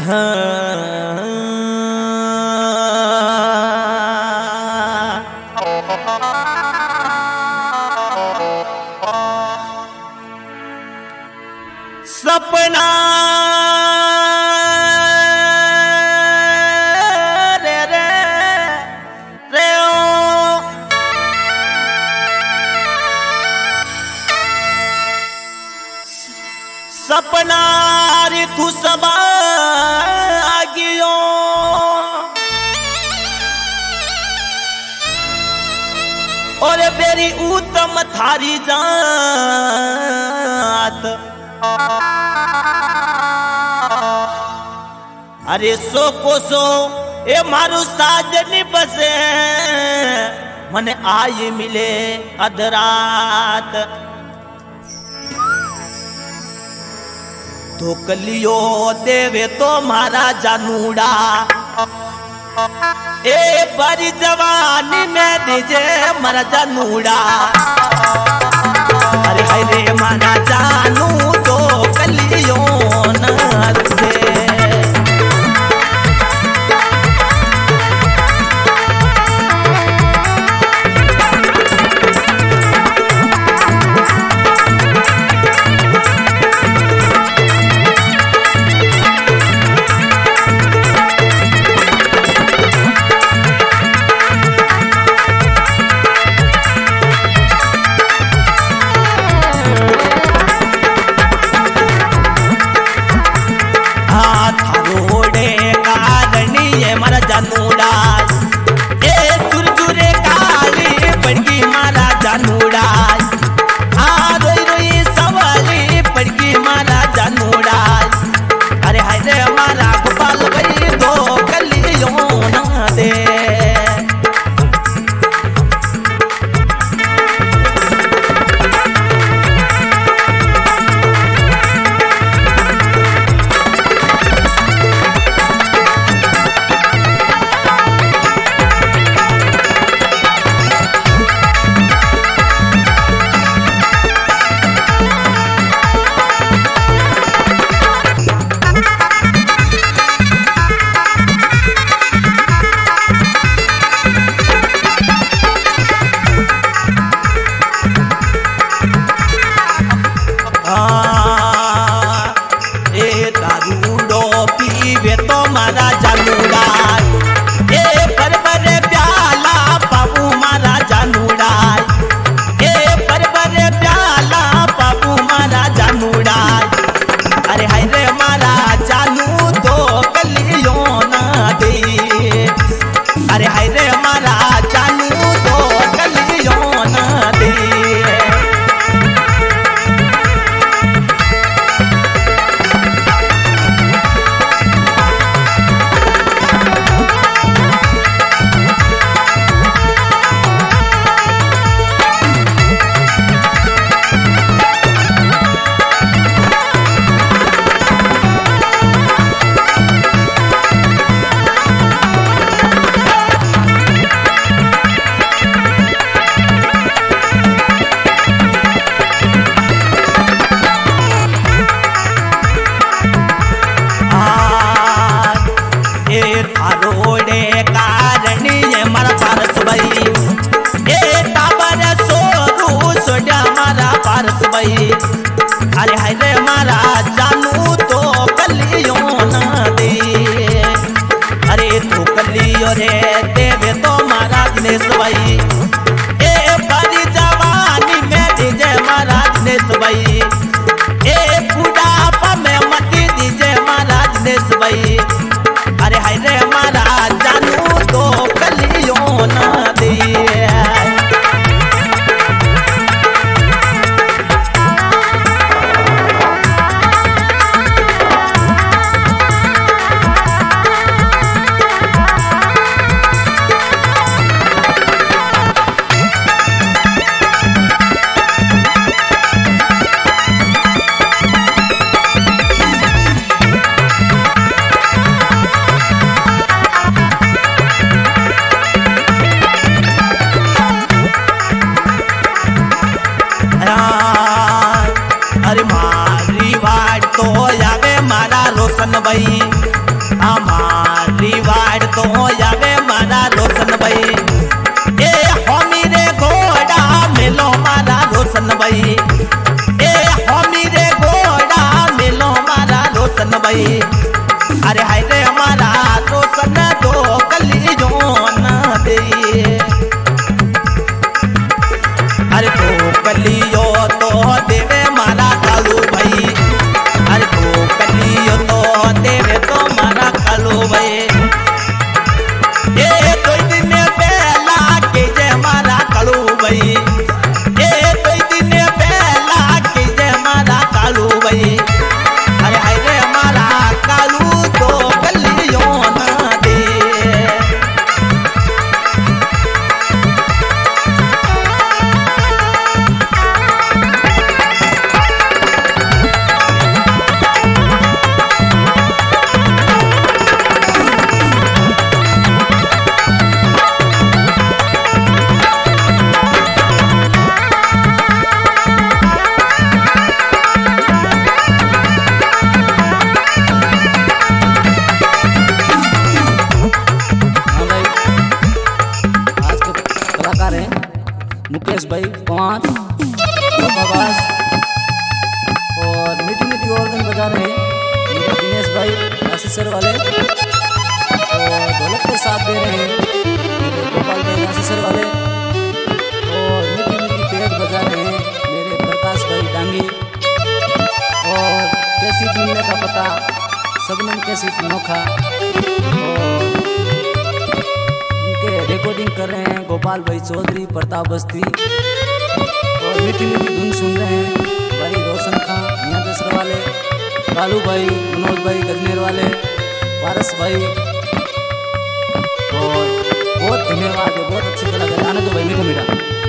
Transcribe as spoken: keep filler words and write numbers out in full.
हाँ। सपना रे रे रे ओ सपना रे तू सब आगियो और बेरी उत्तम थारी जात अरे सो को सो ए मारू साजनी बसे मने आई मिले अधरात तो कलियो देवे तो मारा जानूड़ा ए बड़ी जवानी में दीजे मरा जानूड़ा अरे हाय रे मारा जानू तो कलियो न दे जानूड़ा ए चुरचुरे काली पड़गी मारा जानूड़ा आ रोई रोई सवाली पड़गी मारा जानूड़ा अरे हाय रे मारा गोपाल भाई दो कलियों ना दे मारा जानूड़ा ए परबर प्याला बाबू मारा जानूड़ा ए परबर प्याला बाबू मारा जानूड़ा अरे हाय रे मारा जानू तो कलियों ना दे अरे हाय रे मारा जानू तो कलियों ना दे रोडे कारण ये मारा पारस भाई ए टाबर सोरू सोडा मारा पारस भाई अरे हाय रे मारा जानू तो कलियों ना दे अरे तो कलियो रे देवे तो मारा दिनेश भाई ए बड़ी जवानी में दीजे मारा दिनेश भाई ए बुढ़ापा में मती दीजे मारा दिनेश भाई अरे हाय रे मारा जानू तो कलियों ना दे रोशन भाई हमारी वाड़ तो आवे मारा रोशन भाई ए हमी रे घोड़ा मिलो मारा रोशन भाई ए हमी रे घोड़ा मिलो मारा रोशन भाई अरे हाय रे हमारा रोशन दो कली जोन दे अरे तो कलियो तो देवे मारा कालू भाई अरे तो कलियो तो देवे तो मारा कालू भाई ए तो दिन पहला के जे मारा कालू भाई ए तो दिन पहला के जे मारा कालू भाई अरे हाय रे हमारा कालू तो कलियो ना दे मुकेश भाई पवार आवाज और मीठी मीठी ऑर्गन बजा रहे हैं मेरे दिनेश भाई आशीषर वाले और ढोलक के साथ दे रहे हैं मेरे गोपाल भाई आशीषर वाले और मीठी मीठी पेड़ बजा रहे हैं मेरे प्रकाश भाई डांगी और कैसी मिलने का पता सबने कैसी नोखा और रिकॉर्डिंग कर रहे हैं गोपाल भाई चौधरी प्रताप बस्ती और मीठी मीठी धुन सुन रहे हैं भाई रोशन खां मियाँ दसर वाले कालू भाई मनोज भाई गजनेर वाले पारस भाई और बहुत धन्यवाद है बहुत अच्छी तरह आने तो भाई मीठा मीठा